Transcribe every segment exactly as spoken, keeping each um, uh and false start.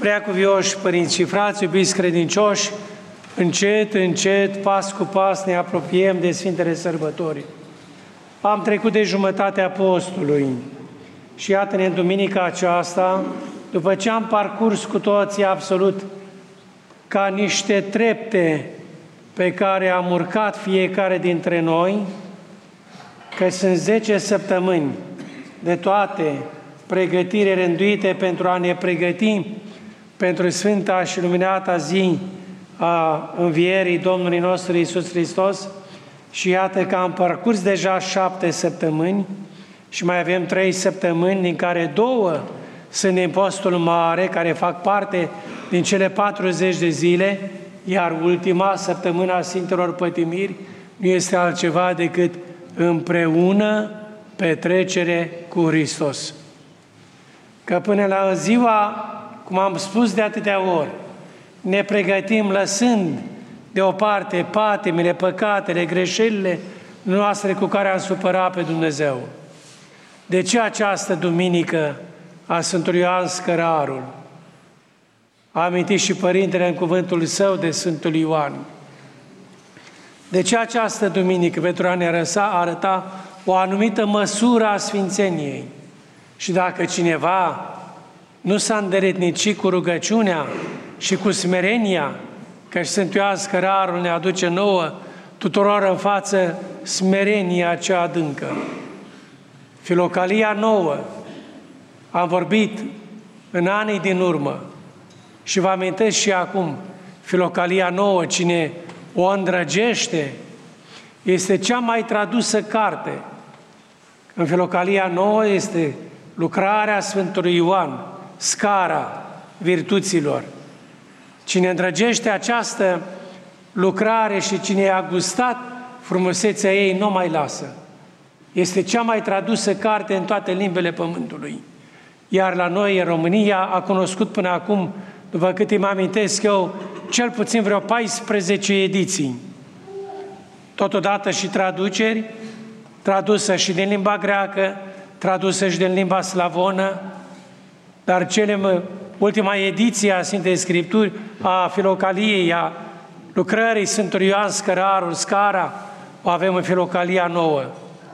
Preacuvioși părinți și frați, iubiți credincioși, încet, încet, pas cu pas ne apropiem de Sfintele Sărbători. Am trecut de jumătatea postului și iată-ne în duminica aceasta, după ce am parcurs cu toții absolut ca niște trepte pe care am urcat fiecare dintre noi, că sunt zece săptămâni de toate pregătiri rânduite pentru a ne pregăti pentru Sfânta și Luminata zi a învierii Domnului nostru Iisus Hristos, și iată că am parcurs deja șapte săptămâni și mai avem trei săptămâni, din care două sunt în postul mare, care fac parte din cele patruzeci de zile, iar ultima, săptămâna Sfintelor Pătimiri, nu este altceva decât împreună petrecere cu Hristos. Că până la ziua, cum am spus de atâtea ori, ne pregătim lăsând deoparte patimile, păcatele, greșelile noastre cu care am supărat pe Dumnezeu. De ce această duminică a Sfântului Ioan Scărarul? A amintit și Părintele în cuvântul său de Sfântul Ioan. De ce această duminică? Pentru a ne arăta, arăta o anumită măsură a sfințeniei. Și dacă cineva nu s-a îndeletnicit cu rugăciunea și cu smerenia, că Sfântul Ioan Scărarul ne aduce nouă tuturor în față smerenia cea adâncă. Filocalia nouă, am vorbit în anii din urmă și vă amintesc și acum, Filocalia nouă, cine o îndrăgește, este cea mai tradusă carte. În Filocalia nouă este lucrarea Sfântului Ioan, scara virtuților. Cine îndrăgește această lucrare și cine a gustat frumusețea ei, nu mai lasă. Este cea mai tradusă carte în toate limbile pământului. Iar la noi, în România, a cunoscut până acum, după cât îmi amintesc eu, cel puțin vreo paisprezece ediții. Totodată și traduceri, tradusă și din limba greacă, tradusă și din limba slavonă, dar cele, ultima ediție a Sfintei Scripturi, a Filocaliei, a lucrării Sfântului Ioan Scărarul, Scara, o avem în Filocalia nouă.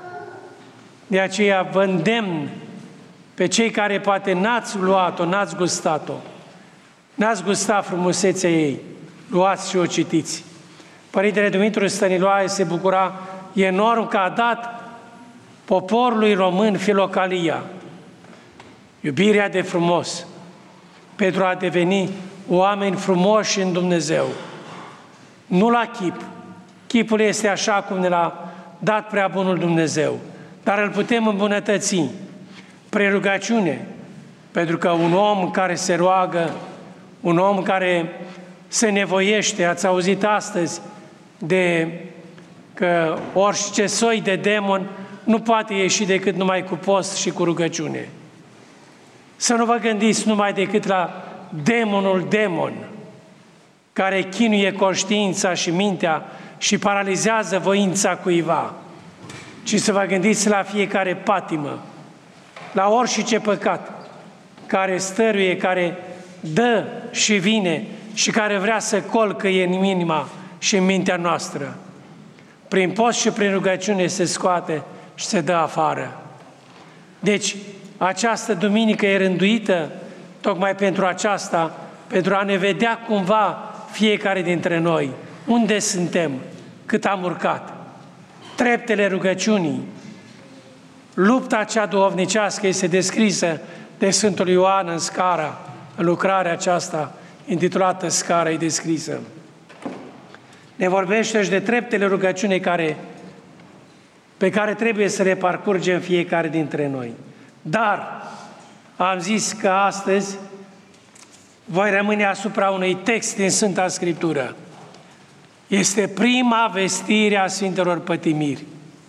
De aceea vă îndemn pe cei care poate n-ați luat-o, n-ați gustat-o, n-ați gustat frumusețea ei, luați și o citiți. Părintele Dumitru Stăniloae se bucura enorm că a dat poporului român Filocalia, iubirea de frumos, pentru a deveni oameni frumoși în Dumnezeu. Nu la chip. Chipul este așa cum ne l-a dat prea bunul Dumnezeu, dar îl putem îmbunătăți prin rugăciune, pentru că un om care se roagă, un om care se nevoiește, ați auzit astăzi de că orice soi de demon nu poate ieși decât numai cu post și cu rugăciune. Să nu vă gândiți numai decât la demonul demon, care chinuie conștiința și mintea și paralizează voința cuiva, ci să vă gândiți la fiecare patimă, la orice păcat care stăruie, care dă și vine și care vrea să colcăie în inima și în mintea noastră. Prin post și prin rugăciune se scoate și se dă afară. Deci, această duminică e rânduită tocmai pentru aceasta, pentru a ne vedea cumva fiecare dintre noi unde suntem, cât am urcat. Treptele rugăciunii, lupta cea duhovnicească este descrisă de Sfântul Ioan în Scara, în lucrarea aceasta intitulată Scara e descrisă. Ne vorbește și de treptele rugăciunii care, pe care trebuie să le parcurgem fiecare dintre noi. Dar am zis că astăzi voi rămâne asupra unui text din Sfânta Scriptură. Este prima vestire a Sfintelor Pătimiri.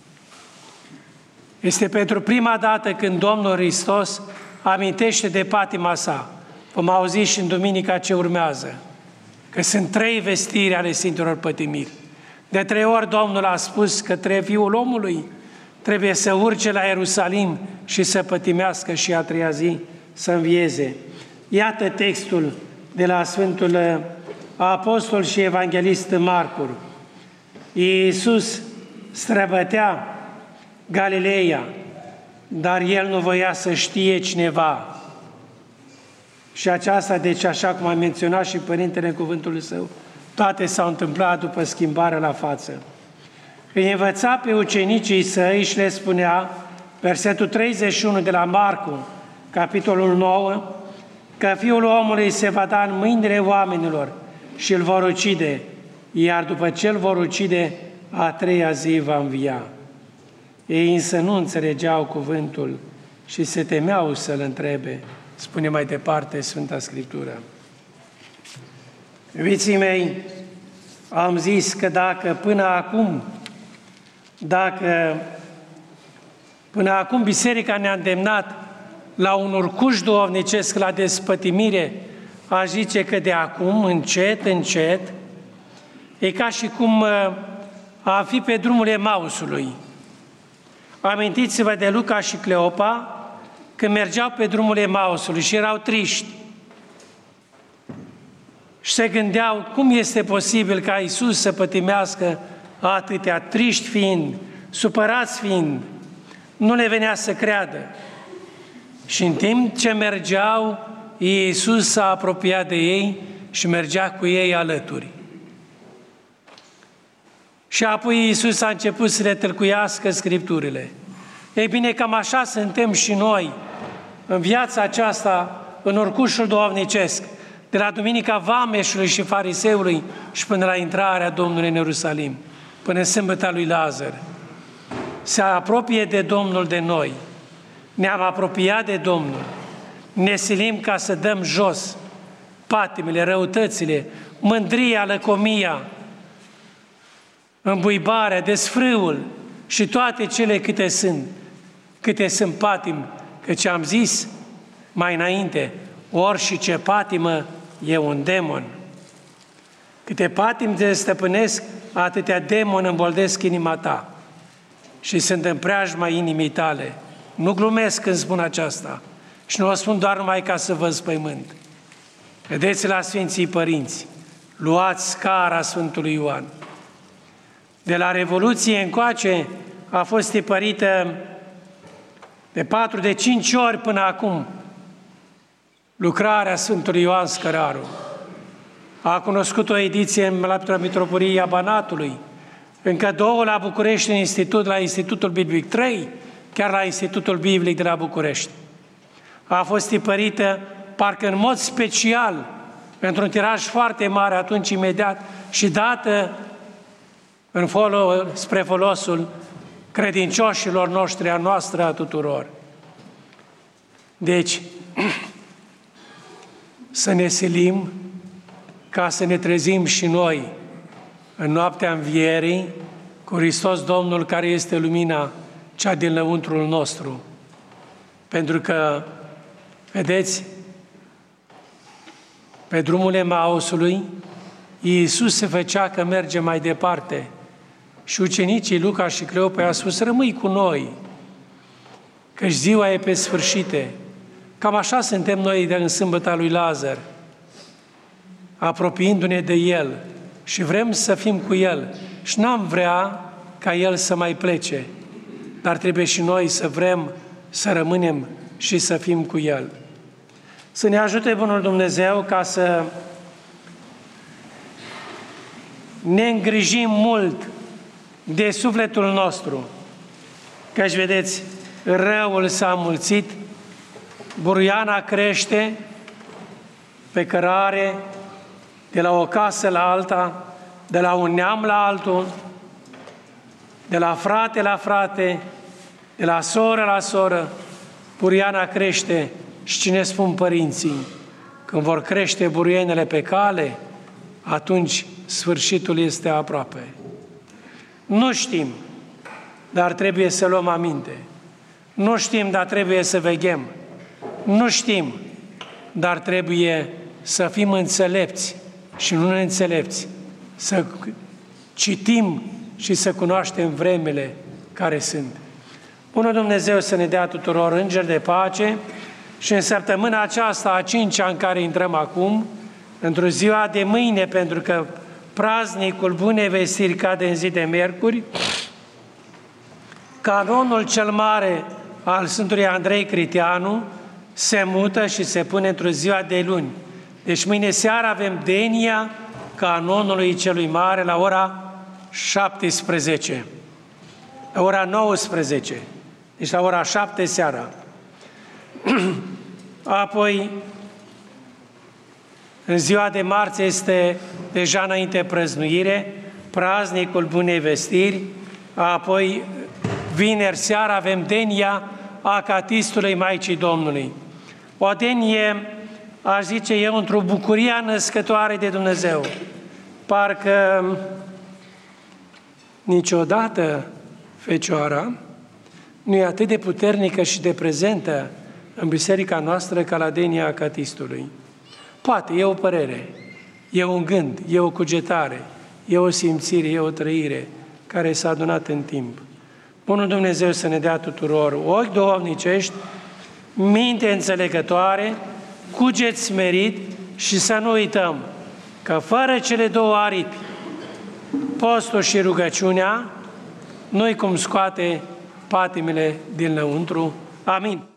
Este pentru prima dată când Domnul Hristos amintește de patima sa. Vom auzi și în duminica ce urmează, că sunt trei vestiri ale Sfintelor Pătimiri. De trei ori Domnul a spus că trebuie Fiul omului trebuie să urce la Ierusalim și să pătimească și a treia zi să învieze. Iată textul de la Sfântul Apostol și Evanghelist Marcu. Iisus străbătea Galileea, dar el nu voia să știe cineva. Și aceasta, deci, așa cum a menționat și Părintele în cuvântul său, toate s-au întâmplat după schimbarea la față. Îi învăța pe ucenicii săi și le spunea, versetul treizeci și unu de la Marcu, capitolul nouă, că Fiul omului se va da în mâinile oamenilor și îl vor ucide, iar după ce îl vor ucide, a treia zi va învia. Ei însă nu înțelegeau cuvântul și se temeau să-l întrebe. Spune mai departe Sfânta Scriptură. Iubiții mei, am zis că dacă până acum, dacă până acum Biserica ne-a îndemnat la un urcuș duhovnicesc, la despătimire, aș zice că de acum, încet, încet, e ca și cum a fi pe drumul Emausului. Amintiți-vă de Luca și Cleopa, când mergeau pe drumul Emausului și erau triști. Și se gândeau cum este posibil ca Iisus să pătimească atâtea, triști fiind, supărați fiind, nu le venea să creadă. Și în timp ce mergeau, Iisus s-a apropiat de ei și mergea cu ei alături. Și apoi Iisus a început să le tâlcuiască Scripturile. Ei bine, cam așa suntem și noi în viața aceasta, în urcușul duhovnicesc, de la Duminica Vameșului și Fariseului și până la intrarea Domnului în Ierusalim, până în sâmbăta lui Lazar. Se apropie de Domnul de noi. Ne-am apropiat de Domnul. Ne silim ca să dăm jos patimile, răutățile, mândria, lăcomia, îmbuibarea, desfrâul și toate cele câte sunt, câte sunt patimi, căci am zis mai înainte, ori și ce patimă e un demon. Câte patimi te stăpânesc, atâtea demoni îmboldesc inima ta și sunt în preajma inimii tale. Nu glumesc când spun aceasta și nu o spun doar numai ca să vă înspăimânt. Vedeți la Sfinții Părinți, luați scara Sfântului Ioan. De la Revoluție încoace a fost tipărită de patru, de cinci ori până acum lucrarea Sfântului Ioan Scăraru. A cunoscut o ediție la Mitropolia Banatului, încă două la București, în institut, la Institutul Biblic, trei, chiar la Institutul Biblic de la București. A fost tipărită, parcă în mod special, pentru un tiraj foarte mare atunci imediat și dată în folo, spre folosul credincioșilor noștri, a noastră, a tuturor. Deci, să ne silim ca să ne trezim și noi în noaptea învierii cu Hristos Domnul, care este lumina cea din lăuntrul nostru. Pentru că, vedeți, pe drumul Emausului, Iisus se făcea că merge mai departe și ucenicii Luca și Cleopa i-au spus, rămâi cu noi, căci ziua e pe sfârșite. Cam așa suntem noi de în sâmbăta lui Lazar, apropiindu-ne de El și vrem să fim cu El și n-am vrea ca El să mai plece, dar trebuie și noi să vrem să rămânem și să fim cu El. Să ne ajute Bunul Dumnezeu ca să ne îngrijim mult de sufletul nostru, căci, vedeți, răul s-a mulțit, buruiana crește pe cărare, de la o casă la alta, de la un neam la altul, de la frate la frate, de la soră la soră, buruiana crește și cine spun părinții? Când vor crește buruienele pe cale, atunci sfârșitul este aproape. Nu știm, dar trebuie să luăm aminte. Nu știm, dar trebuie să veghem. Nu știm, dar trebuie să fim înțelepți și nu neînțelepți. Să citim și să cunoaștem vremele care sunt. Bunul Dumnezeu să ne dea tuturor îngeri de pace și în săptămâna aceasta, a cincea în care intrăm acum, într-o ziua de mâine, pentru că praznicul Bunei Vestiri cade în zi de miercuri, canonul cel mare al Sfântului Andrei Criteanu se mută și se pune într-o ziua de luni. Deci mâine seara avem denia canonului celui mare la ora șaptesprezece, la ora nouăsprezece, deci la ora șapte seara. Apoi, în ziua de marți este deja înainte prăznuire, praznicul Bunei Vestiri, apoi vineri seara avem denia Acatistului Maicii Domnului. O denie, aș zice eu, într-o bucurie născătoare de Dumnezeu. Parcă niciodată Fecioara nu e atât de puternică și de prezentă în biserica noastră ca la denia Acatistului. Poate, e o părere, e un gând, e o cugetare, e o simțire, e o trăire care s-a adunat în timp. Bunul Dumnezeu să ne dea tuturor ochi duhovnicești, minte înțelegătoare, cuget smerit și să nu uităm că fără cele două aripi, postul și rugăciunea, nu-i cum scoate patimile din lăuntru. Amin.